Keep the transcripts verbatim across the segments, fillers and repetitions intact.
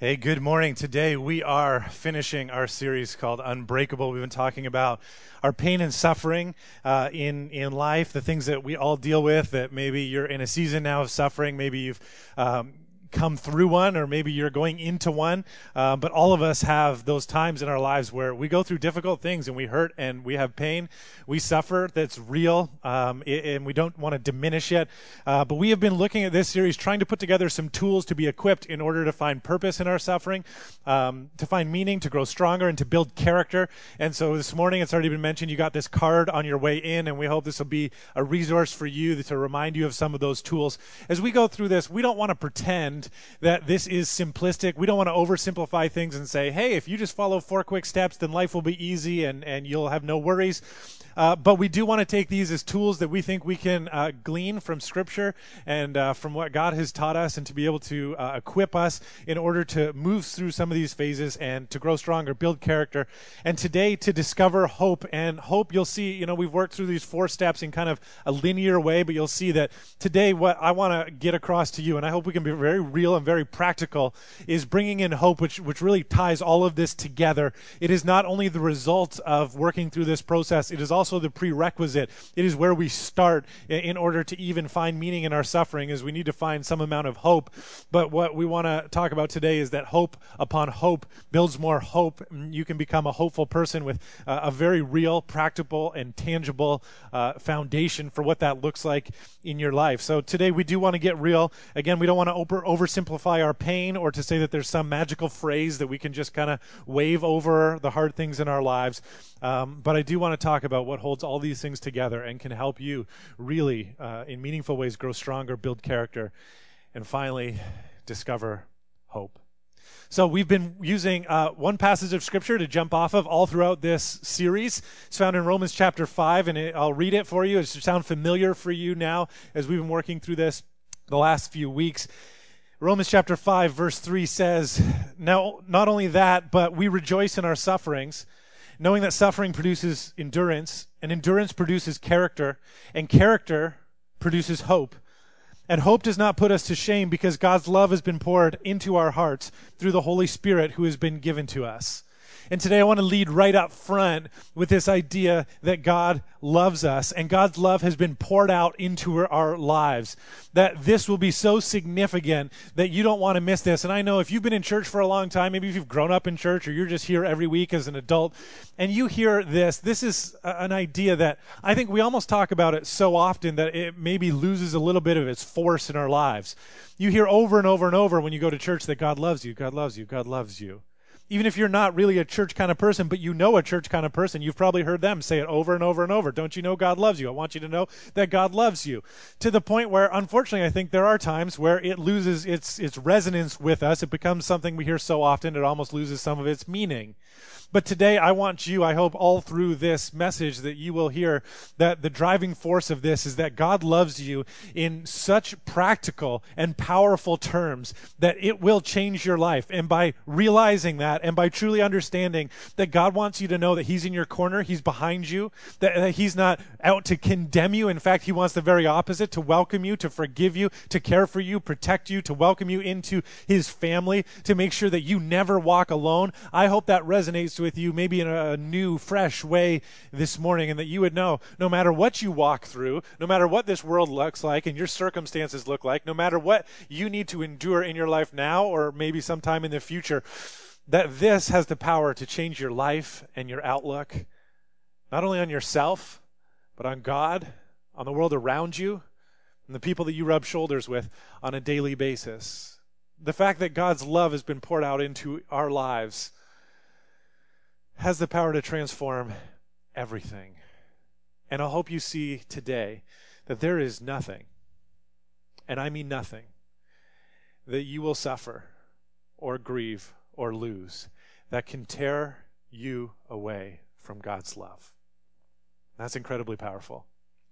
Hey, good morning. Today we are finishing our series called Unbreakable. We've been talking about our pain and suffering uh, in in life, the things that we all deal with. That maybe you're in a season now of suffering, maybe you've um, come through one, or maybe you're going into one. Uh, but all of us have those times in our lives where we go through difficult things and we hurt and we have pain, we suffer. That's real, um, and we don't want to diminish it. Uh, but we have been looking at this series, trying to put together some tools to be equipped in order to find purpose in our suffering, um, to find meaning, to grow stronger, and to build character. And so this morning, it's already been mentioned, you got this card on your way in, and we hope this will be a resource for you to remind you of some of those tools. As we go through this, we don't want to pretend that this is simplistic. We don't want to oversimplify things and say, hey, if you just follow four quick steps, then life will be easy and, and you'll have no worries. Uh, but we do want to take these as tools that we think we can uh, glean from Scripture and uh, from what God has taught us, and to be able to uh, equip us in order to move through some of these phases and to grow stronger, build character. And today, to discover hope. And hope, you'll see, you know, we've worked through these four steps in kind of a linear way, but you'll see that today what I want to get across to you, and I hope we can be very real and very practical, is bringing in hope, which, which really ties all of this together. It is not only the result of working through this process, it is also also the prerequisite. It is where we start in order to even find meaning in our suffering, is we need to find some amount of hope. But what we want to talk about today is that hope upon hope builds more hope. You can become a hopeful person with uh, a very real, practical, and tangible uh, foundation for what that looks like in your life. So today we do want to get real. Again, we don't want to over oversimplify our pain or to say that there's some magical phrase that we can just kind of wave over the hard things in our lives. Um, but I do want to talk about what holds all these things together and can help you really, uh, in meaningful ways, grow stronger, build character, and finally, discover hope. So we've been using uh, one passage of Scripture to jump off of all throughout this series. It's found in Romans chapter five, and it, I'll read it for you. It should sound familiar for you now as we've been working through this the last few weeks. Romans chapter five, verse three says, "Now, not only that, but we rejoice in our sufferings, knowing that suffering produces endurance, and endurance produces character, and character produces hope. And hope does not put us to shame, because God's love has been poured into our hearts through the Holy Spirit who has been given to us." And today I want to lead right up front with this idea that God loves us, and God's love has been poured out into our lives, that this will be so significant that you don't want to miss this. And I know if you've been in church for a long time, maybe if you've grown up in church or you're just here every week as an adult, and you hear this, this is an idea that I think we almost talk about it so often that it maybe loses a little bit of its force in our lives. You hear over and over and over when you go to church that God loves you, God loves you, God loves you. Even if you're not really a church kind of person, but you know a church kind of person, you've probably heard them say it over and over and over. Don't you know God loves you? I want you to know that God loves you. To the point where, unfortunately, I think there are times where it loses its its resonance with us. It becomes something we hear so often, it almost loses some of its meaning. But today I want you, I hope all through this message that you will hear that the driving force of this is that God loves you in such practical and powerful terms that it will change your life. And by realizing that and by truly understanding that God wants you to know that He's in your corner, He's behind you, that, that He's not out to condemn you. In fact, He wants the very opposite, to welcome you, to forgive you, to care for you, protect you, to welcome you into His family, to make sure that you never walk alone. I hope that resonates with you maybe in a new, fresh way this morning, and that you would know no matter what you walk through, no matter what this world looks like and your circumstances look like, no matter what you need to endure in your life now or maybe sometime in the future, that this has the power to change your life and your outlook, not only on yourself, but on God, on the world around you, and the people that you rub shoulders with on a daily basis. The fact that God's love has been poured out into our lives has the power to transform everything. And I hope you see today that there is nothing, and I mean nothing, that you will suffer or grieve or lose that can tear you away from God's love. That's incredibly powerful.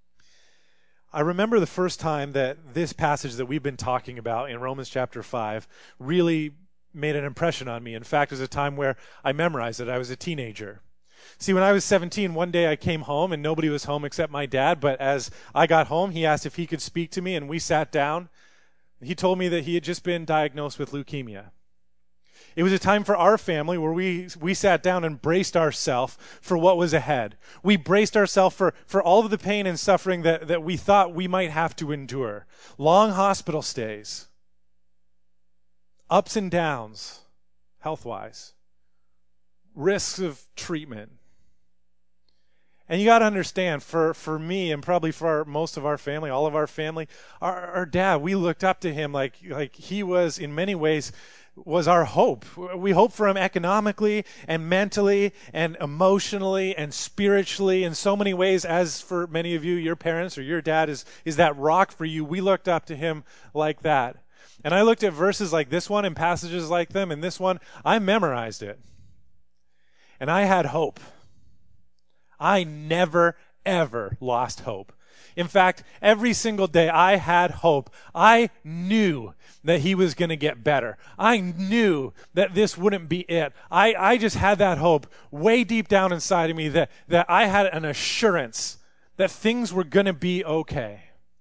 I remember the first time that this passage that we've been talking about in Romans chapter five really made an impression on me. In fact, it was a time where I memorized it. I was a teenager. See, when I was seventeen, one day I came home and nobody was home except my dad. But as I got home, he asked if he could speak to me, and we sat down. He told me that he had just been diagnosed with leukemia. It was a time for our family where we we sat down and braced ourselves for what was ahead. We braced ourselves for, for all of the pain and suffering that, that we thought we might have to endure. Long hospital stays, ups and downs, health-wise, risks of treatment. And you got to understand, for, for me and probably for our, most of our family, all of our family, our, our dad, we looked up to him like like he was, in many ways, was our hope. We hoped for him economically and mentally and emotionally and spiritually in so many ways. As for many of you, your parents or your dad is, is that rock for you. We looked up to him like that. And I looked at verses like this one and passages like them, and this one, I memorized it. And I had hope. I never, ever lost hope. In fact, every single day I had hope. I knew that he was going to get better. I knew that this wouldn't be it. I, I just had that hope way deep down inside of me that, that I had an assurance that things were going to be okay.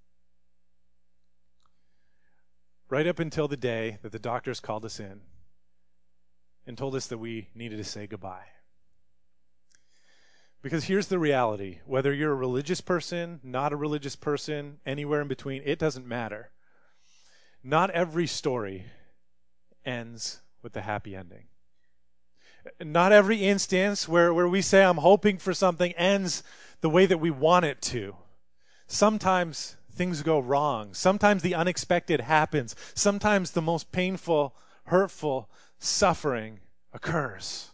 Right up until the day that the doctors called us in and told us that we needed to say goodbye. Because here's the reality. Whether you're a religious person, not a religious person, anywhere in between, it doesn't matter. Not every story ends with a happy ending. Not every instance where, where we say, I'm hoping for something, ends the way that we want it to. Sometimes things go wrong. Sometimes the unexpected happens. Sometimes the most painful, hurtful suffering occurs.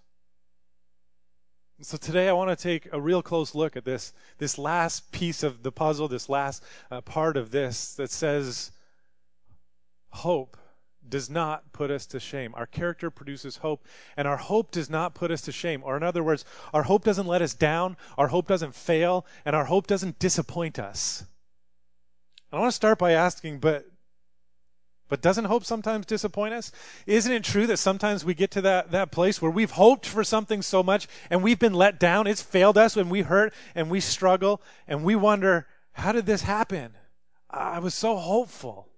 So today I want to take a real close look at this, this last piece of the puzzle, this last uh, part of this that says hope does not put us to shame. Our character produces hope, and our hope does not put us to shame. Or in other words, our hope doesn't let us down, our hope doesn't fail, and our hope doesn't disappoint us. I want to start by asking, but But doesn't hope sometimes disappoint us? Isn't it true that sometimes we get to that, that place where we've hoped for something so much and we've been let down? It's failed us when we hurt and we struggle and we wonder, how did this happen? I was so hopeful.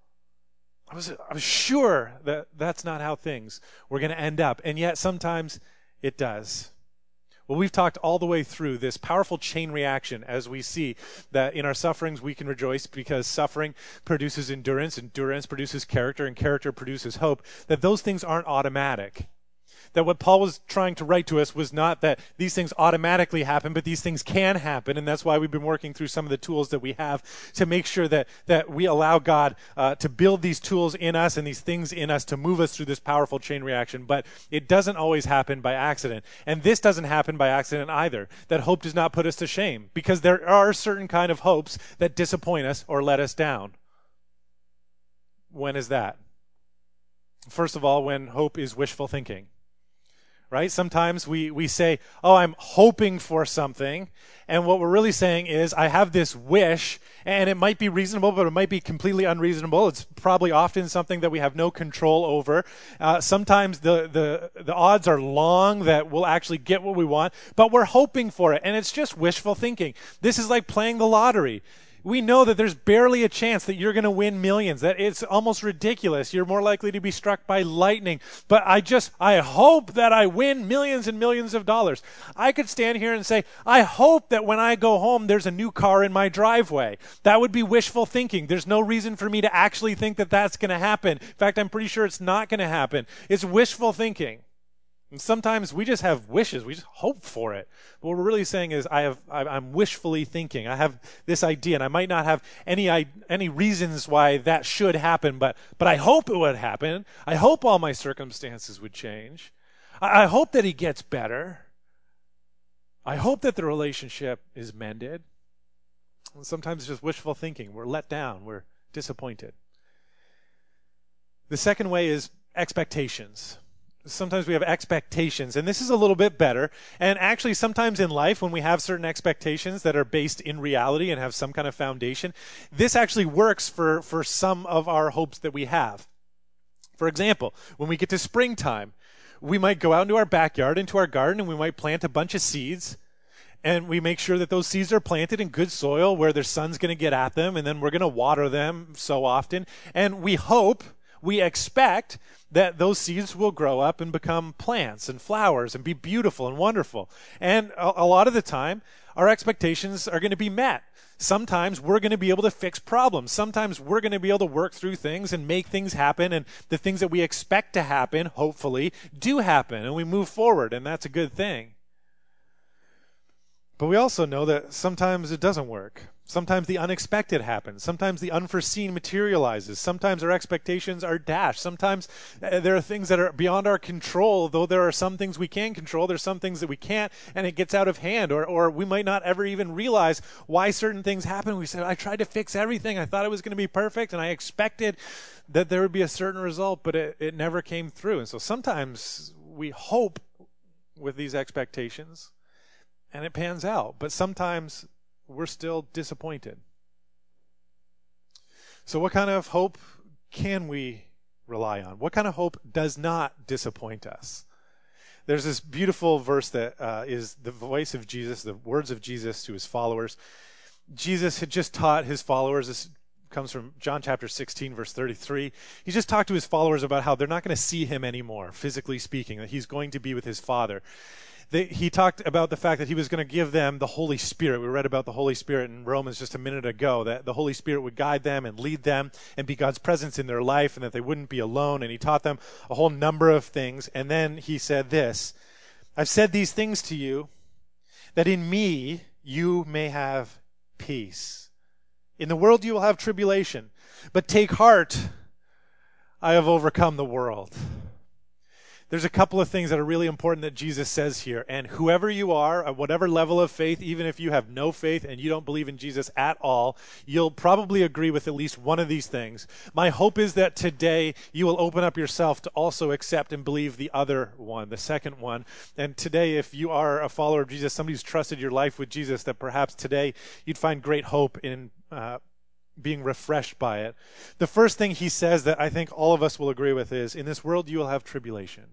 I was, I was sure that that's not how things were going to end up. And yet sometimes it does. Well, we've talked all the way through this powerful chain reaction as we see that in our sufferings we can rejoice because suffering produces endurance, endurance produces character, and character produces hope, that those things aren't automatic. That what Paul was trying to write to us was not that these things automatically happen, but these things can happen, and that's why we've been working through some of the tools that we have to make sure that, that we allow God uh, to build these tools in us and these things in us to move us through this powerful chain reaction. But it doesn't always happen by accident. And this doesn't happen by accident either, that hope does not put us to shame, because there are certain kind of hopes that disappoint us or let us down. When is that? First of all, when hope is wishful thinking. Right? Sometimes we, we say, oh, I'm hoping for something. And what we're really saying is, I have this wish, and it might be reasonable, but it might be completely unreasonable. It's probably often something that we have no control over. Uh, sometimes the, the, the odds are long that we'll actually get what we want, but we're hoping for it. And it's just wishful thinking. This is like playing the lottery. We know that there's barely a chance that you're going to win millions, that it's almost ridiculous. You're more likely to be struck by lightning. But I just, I hope that I win millions and millions of dollars. I could stand here and say, I hope that when I go home, there's a new car in my driveway. That would be wishful thinking. There's no reason for me to actually think that that's going to happen. In fact, I'm pretty sure it's not going to happen. It's wishful thinking. And sometimes we just have wishes. We just hope for it. But what we're really saying is I have, I'm wishfully thinking. I have this idea, and I might not have any any reasons why that should happen, but, but I hope it would happen. I hope all my circumstances would change. I, I hope that he gets better. I hope that the relationship is mended. And sometimes it's just wishful thinking. We're let down. We're disappointed. The second way is expectations. Sometimes we have expectations, and this is a little bit better. And actually, sometimes in life, when we have certain expectations that are based in reality and have some kind of foundation, this actually works for, for some of our hopes that we have. For example, when we get to springtime, we might go out into our backyard, into our garden, and we might plant a bunch of seeds. And we make sure that those seeds are planted in good soil where the sun's going to get at them, and then we're going to water them so often. And we hope we expect that those seeds will grow up and become plants and flowers and be beautiful and wonderful. And a, a lot of the time, our expectations are going to be met. Sometimes we're going to be able to fix problems. Sometimes we're going to be able to work through things and make things happen, and the things that we expect to happen, hopefully, do happen, and we move forward, and that's a good thing. But we also know that sometimes it doesn't work. Sometimes the unexpected happens. Sometimes the unforeseen materializes. Sometimes our expectations are dashed. Sometimes uh, there are things that are beyond our control, though there are some things we can control. There's some things that we can't, and it gets out of hand, or, or we might not ever even realize why certain things happen. We say, I tried to fix everything. I thought it was going to be perfect, and I expected that there would be a certain result, but it, it never came through. And so sometimes we hope with these expectations, and it pans out, but sometimes we're still disappointed. So what kind of hope can we rely on? What kind of hope does not disappoint us? There's this beautiful verse that uh, is the voice of Jesus, the words of Jesus to his followers. Jesus had just taught his followers, this comes from John chapter sixteen, verse thirty-three. He just talked to his followers about how they're not going to see him anymore, physically speaking, that he's going to be with his Father. They, he talked about the fact that he was going to give them the Holy Spirit. We read about the Holy Spirit in Romans just a minute ago, that the Holy Spirit would guide them and lead them and be God's presence in their life, and that they wouldn't be alone. And he taught them a whole number of things. And then he said this, I've said these things to you, that in me you may have peace. In the world you will have tribulation, but take heart, I have overcome the world. There's a couple of things that are really important that Jesus says here. And whoever you are, at whatever level of faith, even if you have no faith and you don't believe in Jesus at all, you'll probably agree with at least one of these things. My hope is that today you will open up yourself to also accept and believe the other one, the second one. And today, if you are a follower of Jesus, somebody who's trusted your life with Jesus, that perhaps today you'd find great hope in uh, being refreshed by it. The first thing he says that I think all of us will agree with is, in this world you will have tribulation.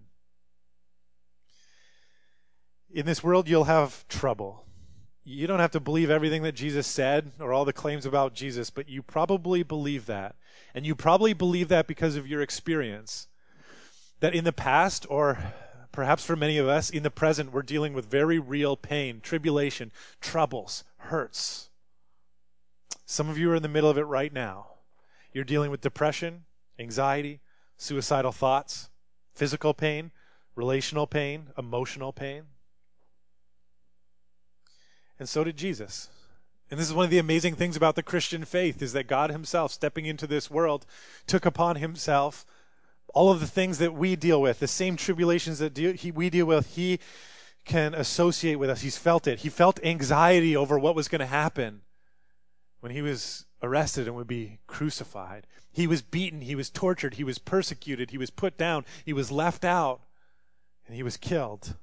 In this world you'll have trouble. You don't have to believe everything that Jesus said or all the claims about Jesus, but you probably believe that. And you probably believe that because of your experience. That in the past, or perhaps for many of us, in the present, we're dealing with very real pain, tribulation, troubles, hurts. Some of you are in the middle of it right now. You're dealing with depression, anxiety, suicidal thoughts, physical pain, relational pain, emotional pain. And so did Jesus. And this is one of the amazing things about the Christian faith, is that God himself, stepping into this world, took upon himself all of the things that we deal with, the same tribulations that deal, he, we deal with, he can associate with us. He's felt it. He felt anxiety over what was going to happen when he was arrested and would be crucified. He was beaten. He was tortured. He was persecuted. He was put down. He was left out. And he was killed.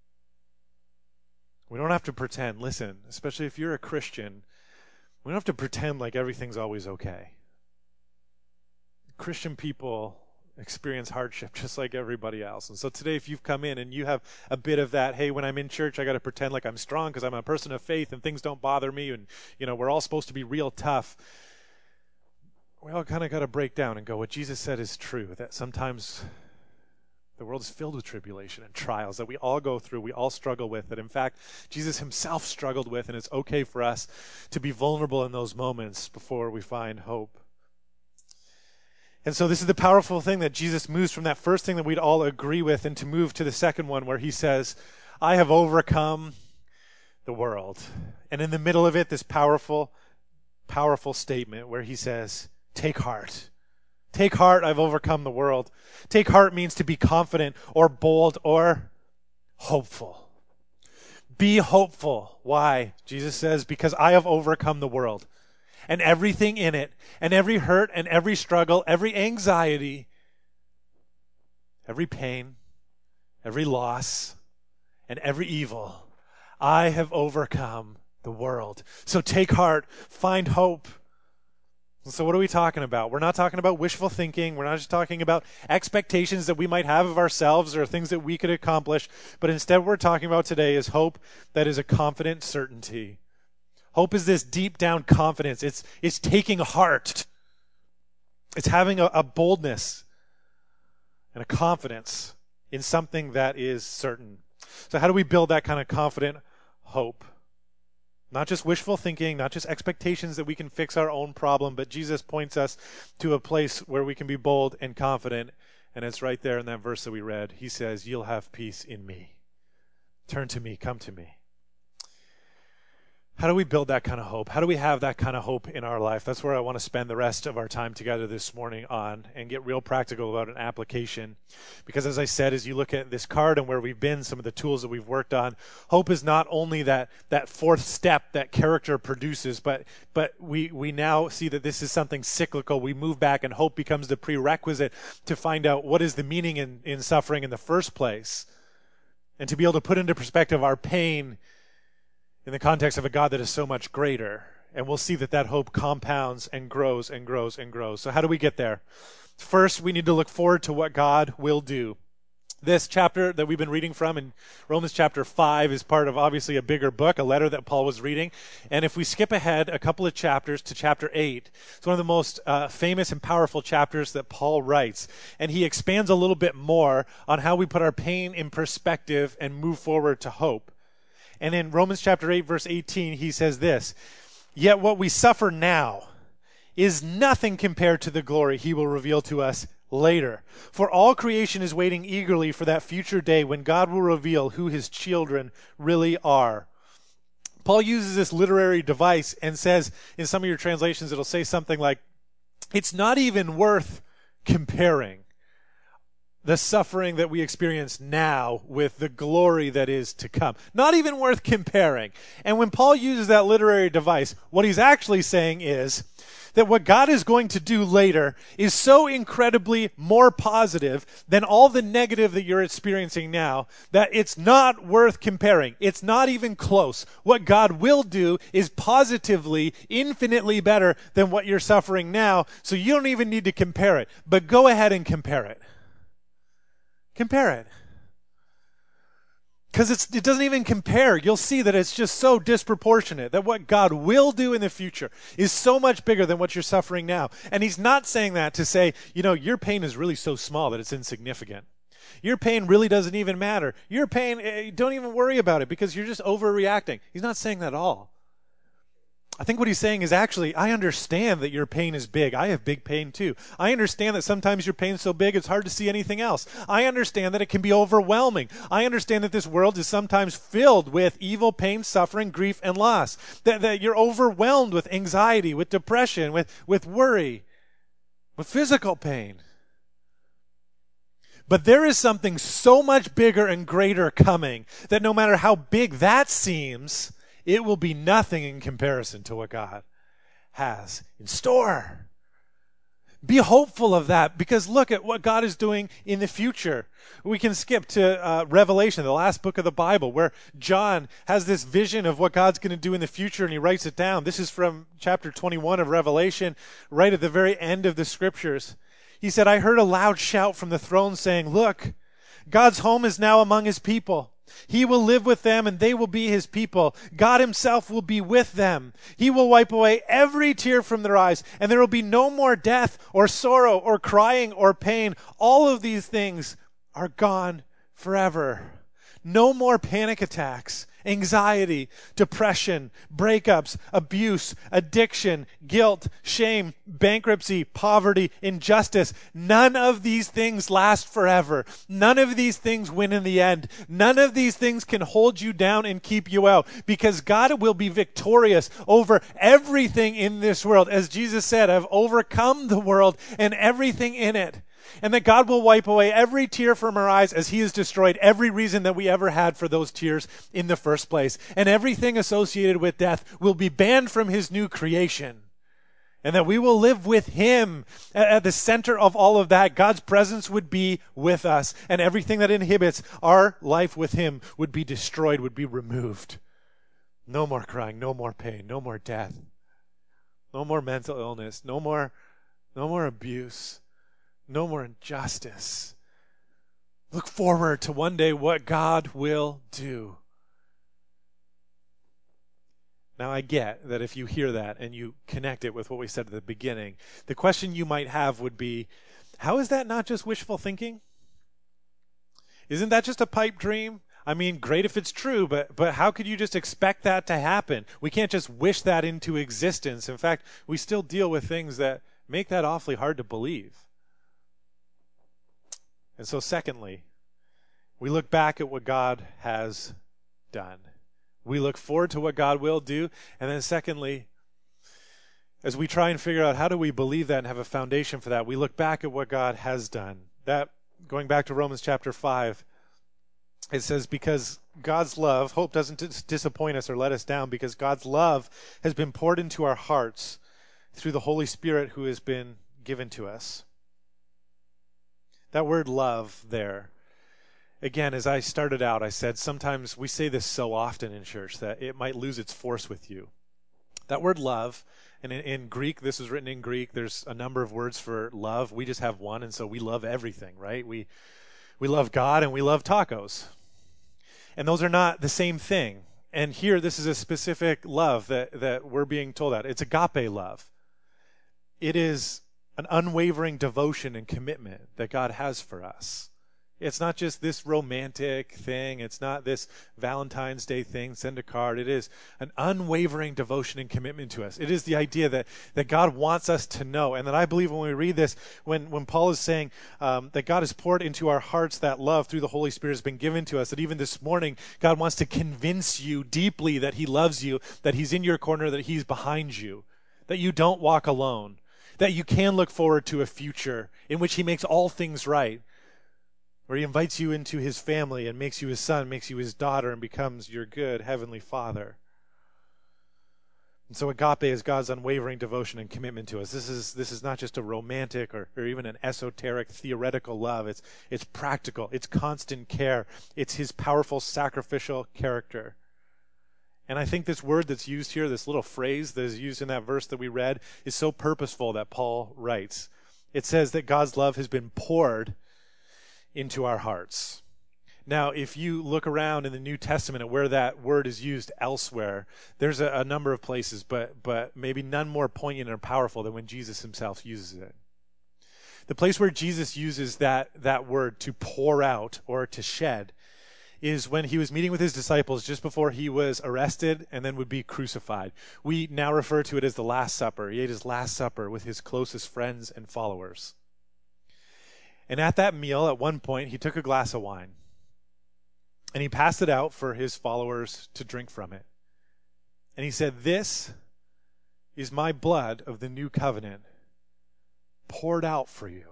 We don't have to pretend, listen, especially if you're a Christian, we don't have to pretend like everything's always okay. Christian people experience hardship just like everybody else. And so today, if you've come in and you have a bit of that, hey, when I'm in church, I got to pretend like I'm strong because I'm a person of faith and things don't bother me, and, you know, we're all supposed to be real tough. We all kind of got to break down and go, what Jesus said is true, that sometimes the world is filled with tribulation and trials that we all go through, we all struggle with, that in fact, Jesus himself struggled with, and it's okay for us to be vulnerable in those moments before we find hope. And so this is the powerful thing, that Jesus moves from that first thing that we'd all agree with and to move to the second one, where he says, I have overcome the world. And in the middle of it, this powerful, powerful statement where he says, take heart. Take heart, I've overcome the world. Take heart means to be confident or bold or hopeful. Be hopeful. Why? Jesus says, because I have overcome the world and everything in it, and every hurt and every struggle, every anxiety, every pain, every loss, and every evil. I have overcome the world. So take heart, find hope. So what are we talking about? We're not talking about wishful thinking. We're not just talking about expectations that we might have of ourselves or things that we could accomplish. But instead what we're talking about today is hope that is a confident certainty. Hope is this deep down confidence. It's, it's taking heart. It's having a, a boldness and a confidence in something that is certain. So how do we build that kind of confident hope? Not just wishful thinking, not just expectations that we can fix our own problem, but Jesus points us to a place where we can be bold and confident, and it's right there in that verse that we read. He says, "You'll have peace in me. Turn to me, come to me." How do we build that kind of hope? How do we have that kind of hope in our life? That's where I want to spend the rest of our time together this morning on and get real practical about an application. Because as I said, as you look at this card and where we've been, some of the tools that we've worked on, hope is not only that that fourth step that character produces, but but we, we now see that this is something cyclical. We move back and hope becomes the prerequisite to find out what is the meaning in, in suffering in the first place. And to be able to put into perspective our pain in the context of a God that is so much greater. And we'll see that that hope compounds and grows and grows and grows. So how do we get there? First, we need to look forward to what God will do. This chapter that we've been reading from in Romans chapter five is part of obviously a bigger book, a letter that Paul was reading. And if we skip ahead a couple of chapters to chapter eight, it's one of the most uh, famous and powerful chapters that Paul writes. And he expands a little bit more on how we put our pain in perspective and move forward to hope. And in Romans chapter eight, verse eighteen, he says this, "Yet what we suffer now is nothing compared to the glory he will reveal to us later. For all creation is waiting eagerly for that future day when God will reveal who his children really are." Paul uses this literary device and says, in some of your translations, it'll say something like, it's not even worth comparing the suffering that we experience now with the glory that is to come. Not even worth comparing. And when Paul uses that literary device, what he's actually saying is that what God is going to do later is so incredibly more positive than all the negative that you're experiencing now that it's not worth comparing. It's not even close. What God will do is positively, infinitely better than what you're suffering now, so you don't even need to compare it. But go ahead and compare it. Compare it. Because it doesn't even compare. You'll see that it's just so disproportionate, that what God will do in the future is so much bigger than what you're suffering now. And he's not saying that to say, you know, your pain is really so small that it's insignificant. Your pain really doesn't even matter. Your pain, don't even worry about it because you're just overreacting. He's not saying that at all. I think what he's saying is actually, I understand that your pain is big. I have big pain too. I understand that sometimes your pain is so big it's hard to see anything else. I understand that it can be overwhelming. I understand that this world is sometimes filled with evil, pain, suffering, grief, and loss. That, that you're overwhelmed with anxiety, with depression, with, with worry, with physical pain. But there is something so much bigger and greater coming that no matter how big that seems, it will be nothing in comparison to what God has in store. Be hopeful of that because look at what God is doing in the future. We can skip to uh, Revelation, the last book of the Bible, where John has this vision of what God's going to do in the future and he writes it down. This is from chapter twenty-one of Revelation, right at the very end of the scriptures. He said, "I heard a loud shout from the throne saying, 'Look, God's home is now among his people. He will live with them and they will be his people. God himself will be with them. He will wipe away every tear from their eyes, and there will be no more death or sorrow or crying or pain. All of these things are gone forever.'" No more panic attacks, anxiety, depression, breakups, abuse, addiction, guilt, shame, bankruptcy, poverty, injustice. None of these things last forever. None of these things win in the end. None of these things can hold you down and keep you out because God will be victorious over everything in this world. As Jesus said, "I've overcome the world and everything in it." And that God will wipe away every tear from our eyes as he has destroyed every reason that we ever had for those tears in the first place. And everything associated with death will be banned from his new creation. And that we will live with him at the center of all of that. God's presence would be with us. And everything that inhibits our life with him would be destroyed, would be removed. No more crying, no more pain, no more death. No more mental illness, no more, no more abuse. No more injustice. Look forward to one day what God will do. Now I get that if you hear that and you connect it with what we said at the beginning, the question you might have would be, how is that not just wishful thinking? Isn't that just a pipe dream? I mean, great if it's true, but but how could you just expect that to happen? We can't just wish that into existence. In fact, we still deal with things that make that awfully hard to believe. And so secondly, we look back at what God has done. We look forward to what God will do. And then secondly, as we try and figure out how do we believe that and have a foundation for that, we look back at what God has done. That, going back to Romans chapter five, it says, because God's love, hope doesn't dis- disappoint us or let us down, because God's love has been poured into our hearts through the Holy Spirit who has been given to us. That word love there, again, as I started out, I said sometimes we say this so often in church that it might lose its force with you. That word love, and in, in Greek, this is written in Greek, there's a number of words for love. We just have one, and so we love everything, right? We we love God and we love tacos. And those are not the same thing. And here, this is a specific love that, that we're being told about. It's agape love. It is an unwavering devotion and commitment that God has for us. It's not just this romantic thing. It's not this Valentine's Day thing, send a card. It is an unwavering devotion and commitment to us. It is the idea that, that God wants us to know. And that I believe when we read this, when, when Paul is saying um, that God has poured into our hearts that love through the Holy Spirit has been given to us, that even this morning, God wants to convince you deeply that he loves you, that he's in your corner, that he's behind you, that you don't walk alone, that you can look forward to a future in which he makes all things right, where he invites you into his family and makes you his son, makes you his daughter, and becomes your good heavenly Father. And so agape is God's unwavering devotion and commitment to us. This is this is not just a romantic or, or even an esoteric theoretical love. It's it's practical. It's constant care. It's his powerful sacrificial character. And I think this word that's used here, this little phrase that is used in that verse that we read, is so purposeful that Paul writes. It says that God's love has been poured into our hearts. Now, if you look around in the New Testament at where that word is used elsewhere, there's a, a number of places, but but maybe none more poignant or powerful than when Jesus himself uses it. The place where Jesus uses that, that word to pour out or to shed is when he was meeting with his disciples just before he was arrested and then would be crucified. We now refer to it as the Last Supper. He ate his Last Supper with his closest friends and followers. And at that meal, at one point, he took a glass of wine and he passed it out for his followers to drink from it. And he said, "This is my blood of the new covenant poured out for you."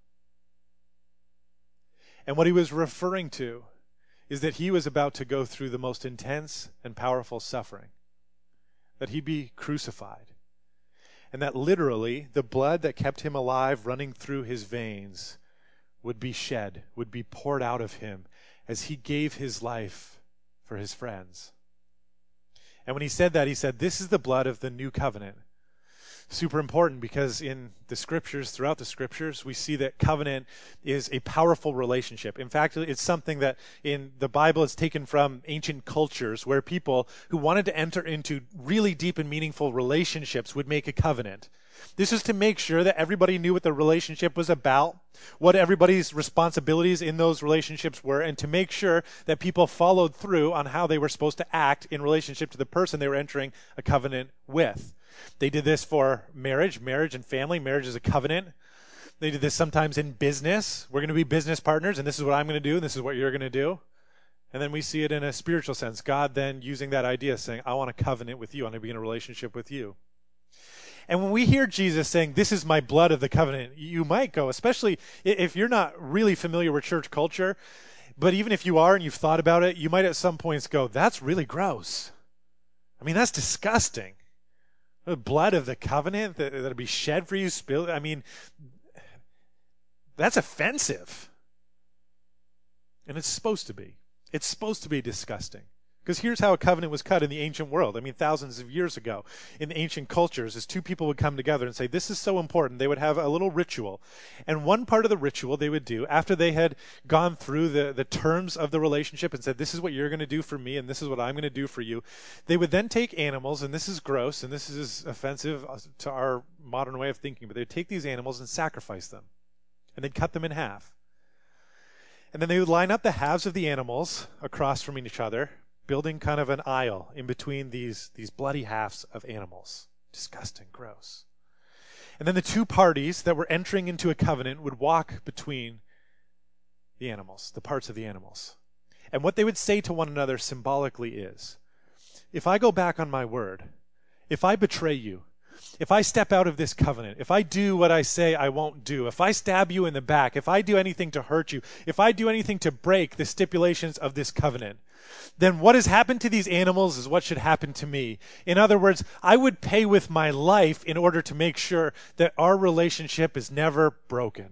And what he was referring to is that he was about to go through the most intense and powerful suffering, that he'd be crucified, and that literally the blood that kept him alive running through his veins would be shed, would be poured out of him as he gave his life for his friends. And when he said that, he said, this is the blood of the new covenant. Super important because in the scriptures, throughout the scriptures, we see that covenant is a powerful relationship. In fact, it's something that in the Bible is taken from ancient cultures where people who wanted to enter into really deep and meaningful relationships would make a covenant. This is to make sure that everybody knew what the relationship was about, what everybody's responsibilities in those relationships were, and to make sure that people followed through on how they were supposed to act in relationship to the person they were entering a covenant with. They did this for marriage, marriage and family. Marriage is a covenant. They did this sometimes in business. We're going to be business partners, and this is what I'm going to do, and this is what you're going to do. And then we see it in a spiritual sense. God then using that idea, saying, I want a covenant with you. I want to be in a relationship with you. And when we hear Jesus saying, this is my blood of the covenant, you might go, especially if you're not really familiar with church culture, but even if you are and you've thought about it, you might at some points go, that's really gross. I mean, that's disgusting. The blood of the covenant that, that'll be shed for you, spilled. I mean, that's offensive. And it's supposed to be. It's supposed to be disgusting. Because here's how a covenant was cut in the ancient world. I mean, thousands of years ago in the ancient cultures, as two people would come together and say, this is so important, they would have a little ritual. And one part of the ritual they would do after they had gone through the, the terms of the relationship and said, this is what you're going to do for me and this is what I'm going to do for you. They would then take animals, and this is gross and this is offensive to our modern way of thinking, but they'd take these animals and sacrifice them. And they'd cut them in half. And then they would line up the halves of the animals across from each other, building kind of an aisle in between these, these bloody halves of animals. Disgusting, gross. And then the two parties that were entering into a covenant would walk between the animals, the parts of the animals. And what they would say to one another symbolically is, if I go back on my word, if I betray you, if I step out of this covenant, if I do what I say I won't do, if I stab you in the back, if I do anything to hurt you, if I do anything to break the stipulations of this covenant, then what has happened to these animals is what should happen to me. In other words, I would pay with my life in order to make sure that our relationship is never broken.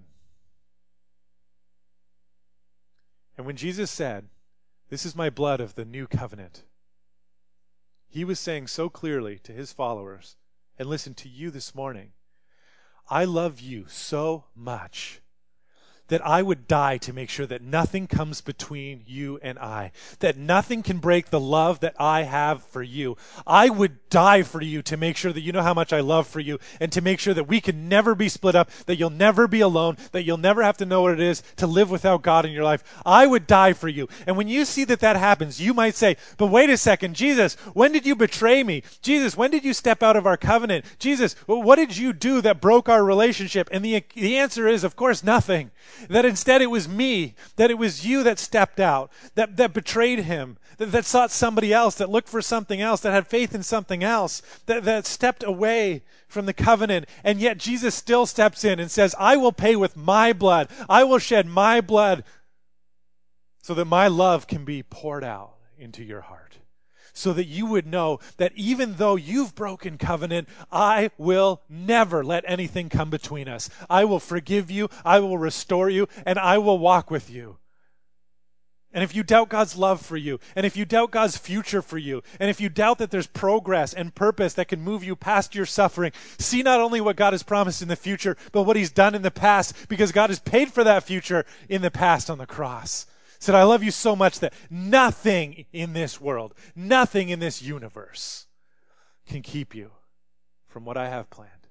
And when Jesus said, "This is my blood of the new covenant," he was saying so clearly to his followers, and listen to you this morning, I love you so much that I would die to make sure that nothing comes between you and I, that nothing can break the love that I have for you. I would die for you to make sure that you know how much I love for you, and to make sure that we can never be split up, that you'll never be alone, that you'll never have to know what it is to live without God in your life. I would die for you. And when you see that that happens, you might say, but wait a second, Jesus, when did you betray me? Jesus, when did you step out of our covenant? Jesus, what did you do that broke our relationship? And the, the answer is, of course, nothing. That instead it was me, that it was you that stepped out, that, that betrayed him, that, that sought somebody else, that looked for something else, that had faith in something else, that, that stepped away from the covenant. And yet Jesus still steps in and says, I will pay with my blood. I will shed my blood so that my love can be poured out into your heart. So that you would know that even though you've broken covenant, I will never let anything come between us. I will forgive you, I will restore you, and I will walk with you. And if you doubt God's love for you, and if you doubt God's future for you, and if you doubt that there's progress and purpose that can move you past your suffering, see not only what God has promised in the future, but what he's done in the past, because God has paid for that future in the past on the cross. Said, I love you so much that nothing in this world, nothing in this universe can keep you from what I have planned.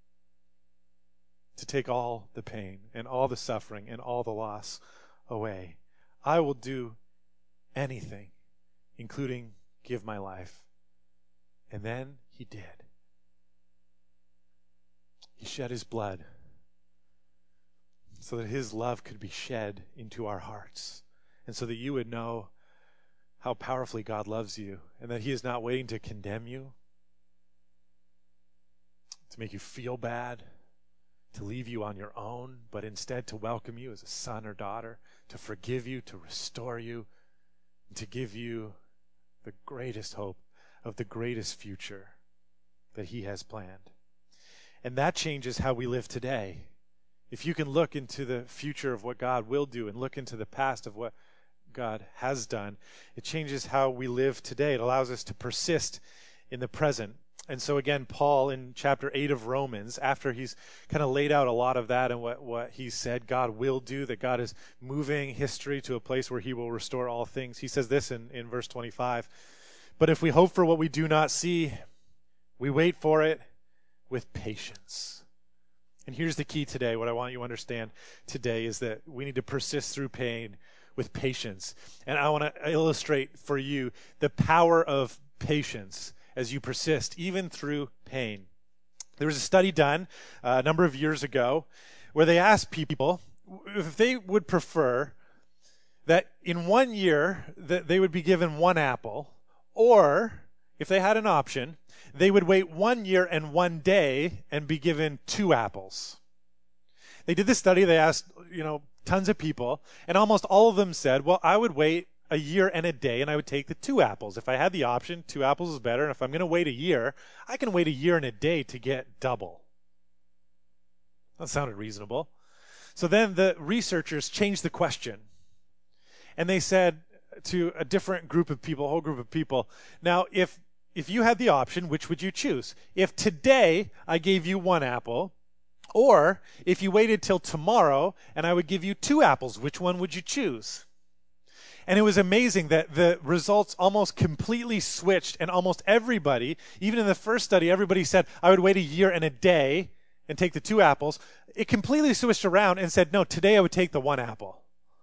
To take all the pain and all the suffering and all the loss away. I will do anything, including give my life. And then he did. He shed his blood so that his love could be shed into our hearts. And so that you would know how powerfully God loves you, and that he is not waiting to condemn you, to make you feel bad, to leave you on your own, but instead to welcome you as a son or daughter, to forgive you, to restore you, and to give you the greatest hope of the greatest future that he has planned. And that changes how we live today. If you can look into the future of what God will do and look into the past of what God has done, it changes how we live today. It allows us to persist in the present. And so again, Paul in chapter eight of Romans, after he's kind of laid out a lot of that and what, what he said God will do, that God is moving history to a place where he will restore all things, he says this in, in verse twenty-five, but if we hope for what we do not see, we wait for it with patience. And here's the key today. What I want you to understand today is that we need to persist through pain with patience. And I want to illustrate for you the power of patience as you persist, even through pain. There was a study done uh, a number of years ago where they asked people if they would prefer that in one year that they would be given one apple, or if they had an option, they would wait one year and one day and be given two apples. They did this study. They asked, you know, tons of people, and almost all of them said, well, I would wait a year and a day, and I would take the two apples. If I had the option, two apples is better, and if I'm going to wait a year, I can wait a year and a day to get double. That sounded reasonable. So then the researchers changed the question, and they said to a different group of people, a whole group of people, now, if if you had the option, which would you choose? If today I gave you one apple, or if you waited till tomorrow and I would give you two apples, which one would you choose? And it was amazing that the results almost completely switched, and almost everybody, even in the first study, everybody said, I would wait a year and a day and take the two apples. It completely switched around and said, no, today I would take the one apple.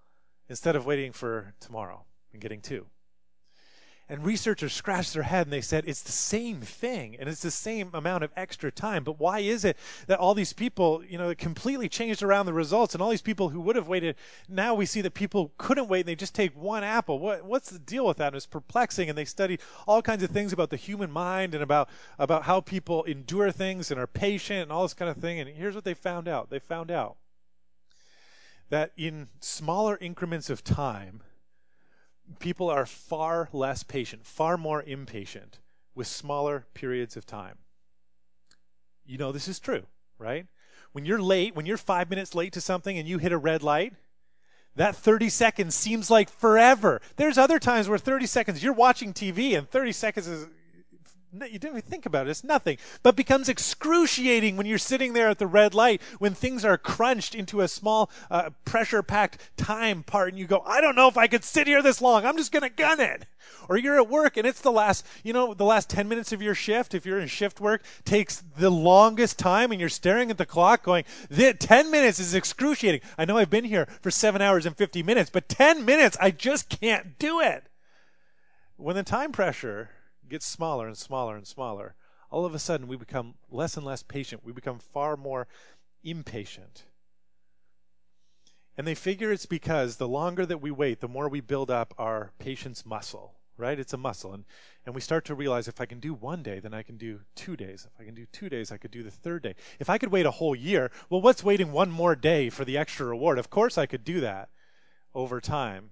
instead of waiting for tomorrow and getting two. And researchers scratched their head and they said, it's the same thing and it's the same amount of extra time. But why is it that all these people, you know, it completely changed around the results, and all these people who would have waited, now we see that people couldn't wait and they just take one apple. What, what's the deal with that? And it's perplexing. And they studied all kinds of things about the human mind and about, about how people endure things and are patient and all this kind of thing. And here's what they found out. They found out that in smaller increments of time, people are far less patient, far more impatient with smaller periods of time. You know this is true, right? When you're late, when you're five minutes late to something and you hit a red light, that thirty seconds seems like forever. There's other times where thirty seconds, you're watching T V and thirty seconds is, you didn't even think about it, it's nothing, but becomes excruciating when you're sitting there at the red light, when things are crunched into a small uh, pressure-packed time part, and you go, I don't know if I could sit here this long, I'm just going to gun it. Or you're at work and it's the last, you know, the last ten minutes of your shift, if you're in shift work, takes the longest time, and you're staring at the clock going, ten minutes is excruciating. I know I've been here for seven hours and fifty minutes, but ten minutes, I just can't do it. When the time pressure gets smaller and smaller and smaller, all of a sudden we become less and less patient. We become far more impatient. And they figure it's because the longer that we wait, the more we build up our patience muscle, right? It's a muscle. And, and we start to realize, if I can do one day, then I can do two days. If I can do two days, I could do the third day. If I could wait a whole year, well, what's waiting one more day for the extra reward? Of course I could do that over time.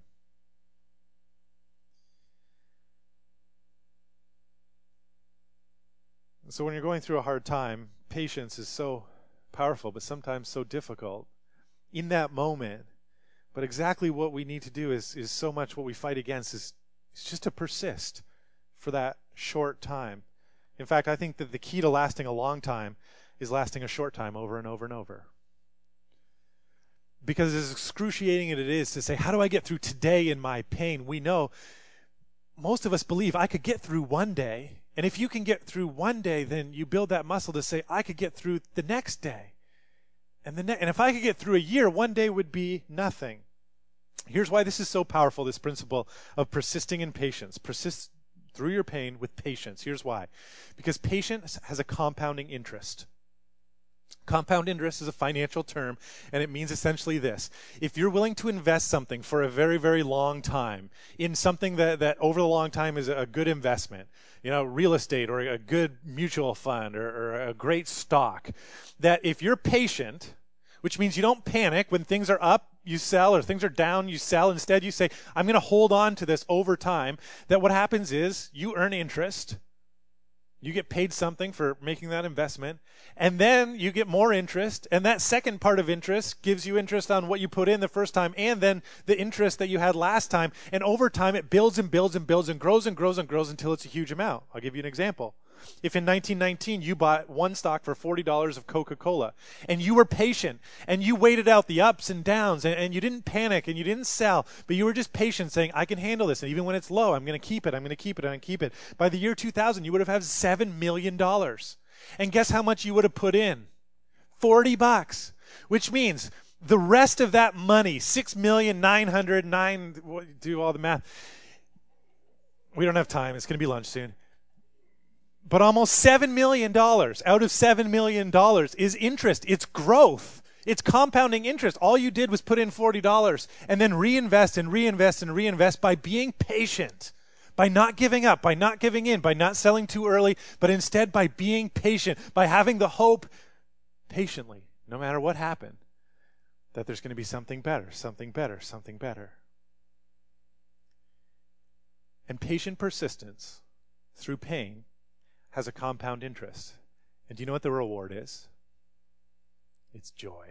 So when you're going through a hard time, patience is so powerful, but sometimes so difficult in that moment. But exactly what we need to do is, is so much what we fight against is, is just to persist for that short time. In fact, I think that the key to lasting a long time is lasting a short time over and over and over. Because as excruciating as it is to say, how do I get through today in my pain? We know, most of us believe I could get through one day. And if you can get through one day, then you build that muscle to say, I could get through the next day. And, the ne- and if I could get through a year, one day would be nothing. Here's why this is so powerful, this principle of persisting in patience. Persist through your pain with patience. Here's why. Because patience has a compounding interest. Compound interest is a financial term, and it means essentially this. If you're willing to invest something for a very, very long time in something that, that over the long time is a good investment, you know, real estate or a good mutual fund or, or a great stock, that if you're patient, which means you don't panic when things are up, you sell, or things are down, you sell. Instead, you say, I'm going to hold on to this over time, that what happens is you earn interest. You get paid something for making that investment, and then you get more interest, and that second part of interest gives you interest on what you put in the first time, and then the interest that you had last time, and over time it builds and builds and builds and grows and grows and grows until it's a huge amount. I'll give you an example. If in nineteen nineteen you bought one stock for forty dollars of Coca-Cola, and you were patient, and you waited out the ups and downs, and, and you didn't panic, and you didn't sell, but you were just patient, saying, I can handle this, and even when it's low, I'm going to keep it, I'm going to keep it, I'm going to keep it. By the year two thousand, you would have had seven million dollars. And guess how much you would have put in? forty bucks, which means the rest of that money, six million nine hundred nine, do all the math. We don't have time. It's going to be lunch soon. But almost seven million dollars out of seven million dollars is interest. It's growth. It's compounding interest. All you did was put in forty dollars and then reinvest and reinvest and reinvest by being patient, by not giving up, by not giving in, by not selling too early, but instead by being patient, by having the hope patiently, no matter what happened, that there's going to be something better, something better, something better. And patient persistence through pain has a compound interest. And do you know what the reward is? It's joy.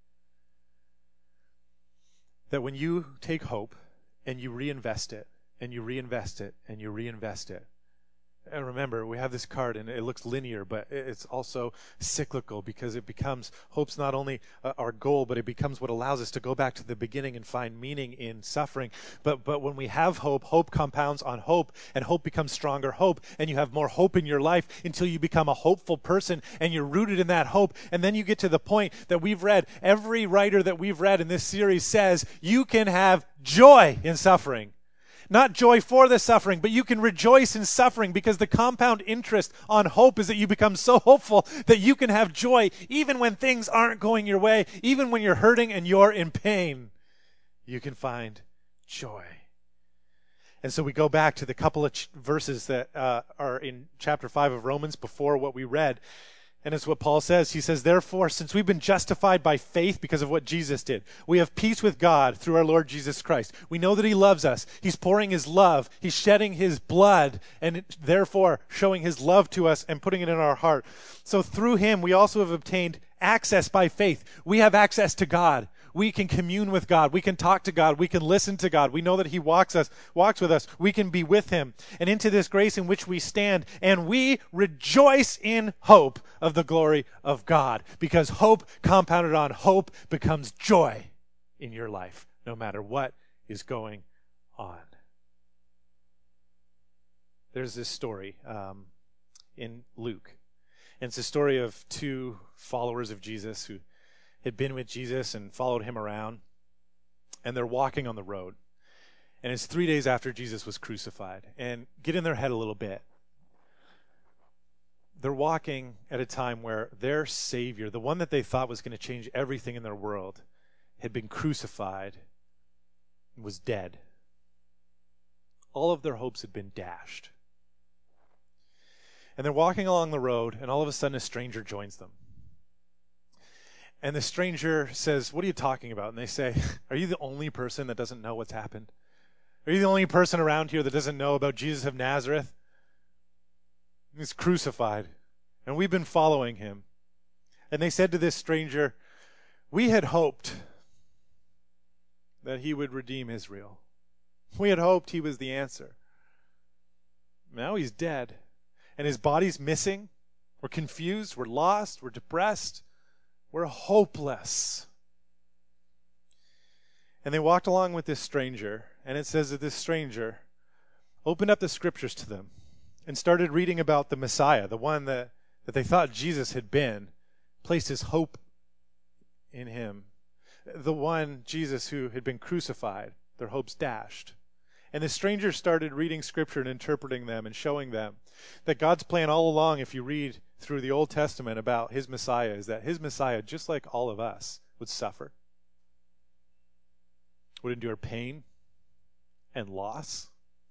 That when you take hope and you reinvest it, and you reinvest it, and you reinvest it, And remember, we have this card, and it looks linear, but it's also cyclical because it becomes, hope's not only uh, our goal, but it becomes what allows us to go back to the beginning and find meaning in suffering. But but when we have hope, hope compounds on hope, and hope becomes stronger hope, and you have more hope in your life until you become a hopeful person, and you're rooted in that hope. And then you get to the point that we've read, every writer that we've read in this series says, you can have joy in suffering. Not joy for the suffering, but you can rejoice in suffering because the compound interest on hope is that you become so hopeful that you can have joy even when things aren't going your way, even when you're hurting and you're in pain. You can find joy. And so we go back to the couple of ch- verses that uh, are in chapter five of Romans before what we read. And it's what Paul says. He says, therefore, since we've been justified by faith because of what Jesus did, we have peace with God through our Lord Jesus Christ. We know that he loves us. He's pouring his love. He's shedding his blood and therefore showing his love to us and putting it in our heart. So through him, we also have obtained access by faith. We have access to God. We can commune with God. We can talk to God. We can listen to God. We know that he walks us, walks with us. We can be with him. And into this grace in which we stand, and we rejoice in hope of the glory of God. Because hope compounded on hope becomes joy in your life, no matter what is going on. There's this story um, in Luke. And it's a story of two followers of Jesus who had been with Jesus and followed him around, and they're walking on the road. And it's three days after Jesus was crucified. And get in their head a little bit. They're walking at a time where their Savior, the one that they thought was going to change everything in their world, had been crucified and was dead. All of their hopes had been dashed. And they're walking along the road, and all of a sudden a stranger joins them. And the stranger says, what are you talking about? And they say, are you the only person that doesn't know what's happened? Are you the only person around here that doesn't know about Jesus of Nazareth? He's crucified, and we've been following him. And they said to this stranger, we had hoped that he would redeem Israel. We had hoped he was the answer. Now he's dead, and his body's missing. We're confused, we're lost, we're depressed. We're hopeless. And they walked along with this stranger, and it says that this stranger opened up the scriptures to them and started reading about the Messiah, the one that, that they thought Jesus had been, placed his hope in him, the one, Jesus, who had been crucified, their hopes dashed. And the stranger started reading scripture and interpreting them and showing them that God's plan all along, if you read through the Old Testament about his Messiah, is that his Messiah, just like all of us, would suffer, would endure pain and loss.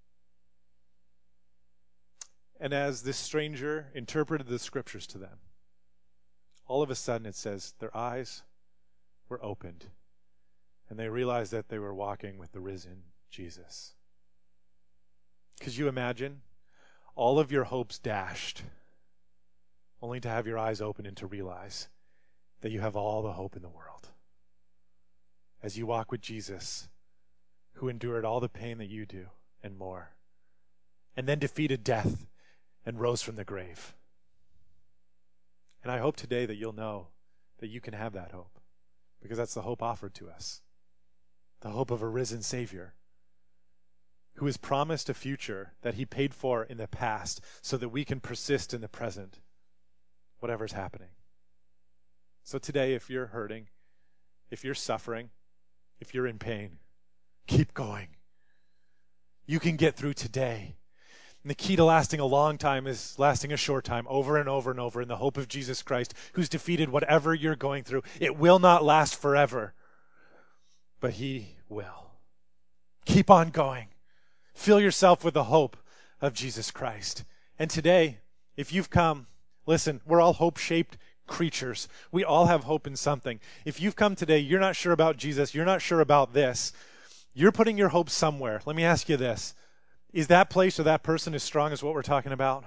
And as this stranger interpreted the scriptures to them, all of a sudden it says their eyes were opened and they realized that they were walking with the risen Jesus. Could you imagine all of your hopes dashed, only to have your eyes open and to realize that you have all the hope in the world as you walk with Jesus, who endured all the pain that you do and more, and then defeated death and rose from the grave. And I hope today that you'll know that you can have that hope, because that's the hope offered to us, the hope of a risen Savior who has promised a future that he paid for in the past so that we can persist in the present, whatever's happening. So today, if you're hurting, if you're suffering, if you're in pain, keep going. You can get through today. And the key to lasting a long time is lasting a short time, over and over and over, in the hope of Jesus Christ, who's defeated whatever you're going through. It will not last forever, but he will. Keep on going. Fill yourself with the hope of Jesus Christ. And today, if you've come, listen, we're all hope-shaped creatures. We all have hope in something. If you've come today, you're not sure about Jesus, you're not sure about this, you're putting your hope somewhere. Let me ask you this. Is that place or that person as strong as what we're talking about?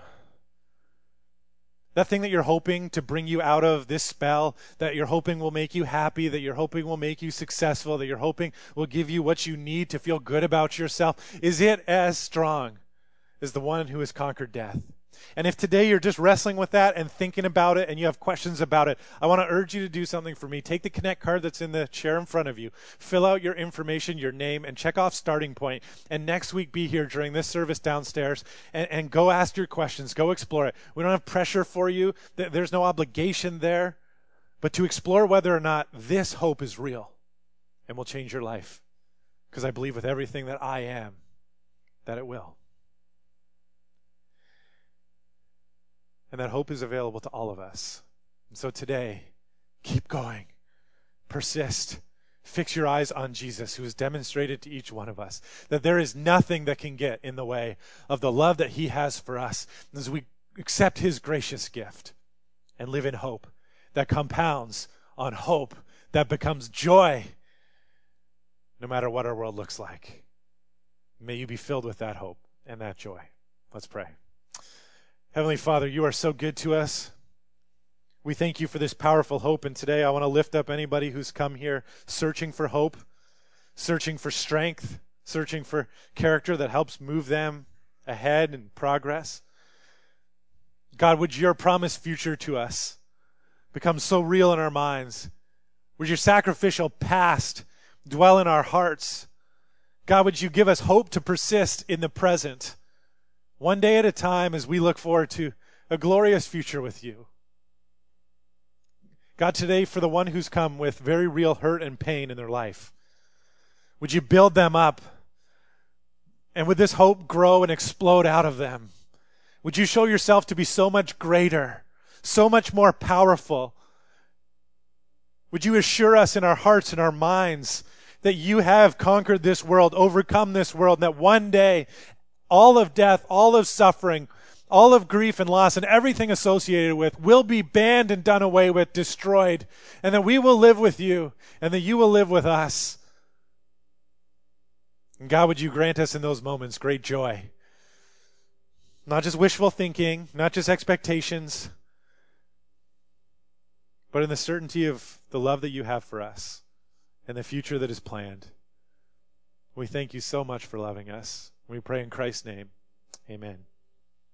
That thing that you're hoping to bring you out of this spell, that you're hoping will make you happy, that you're hoping will make you successful, that you're hoping will give you what you need to feel good about yourself, is it as strong as the one who has conquered death? And if today you're just wrestling with that and thinking about it and you have questions about it, I want to urge you to do something for me. Take the Connect card that's in the chair in front of you, fill out your information, your name, and check off Starting Point. And next week be here during this service downstairs and, and go ask your questions. Go explore it. We don't have pressure for you. There's no obligation there. But to explore whether or not this hope is real and will change your life. Because I believe with everything that I am that it will. And that hope is available to all of us. And so today, keep going. Persist. Fix your eyes on Jesus, who has demonstrated to each one of us that there is nothing that can get in the way of the love that he has for us as we accept his gracious gift and live in hope that compounds on hope that becomes joy no matter what our world looks like. May you be filled with that hope and that joy. Let's pray. Heavenly Father, you are so good to us. We thank you for this powerful hope. And today I want to lift up anybody who's come here searching for hope, searching for strength, searching for character that helps move them ahead and progress. God, would your promised future to us become so real in our minds? Would your sacrificial past dwell in our hearts? God, would you give us hope to persist in the present? One day at a time as we look forward to a glorious future with you. God, today for the one who's come with very real hurt and pain in their life, would you build them up? And would this hope grow and explode out of them? Would you show yourself to be so much greater, so much more powerful? Would you assure us in our hearts and our minds that you have conquered this world, overcome this world, and that one day all of death, all of suffering, all of grief and loss and everything associated with will be banned and done away with, destroyed, and that we will live with you and that you will live with us. And God, would you grant us in those moments great joy? Not just wishful thinking, not just expectations, but in the certainty of the love that you have for us and the future that is planned. We thank you so much for loving us. We pray in Christ's name. Amen.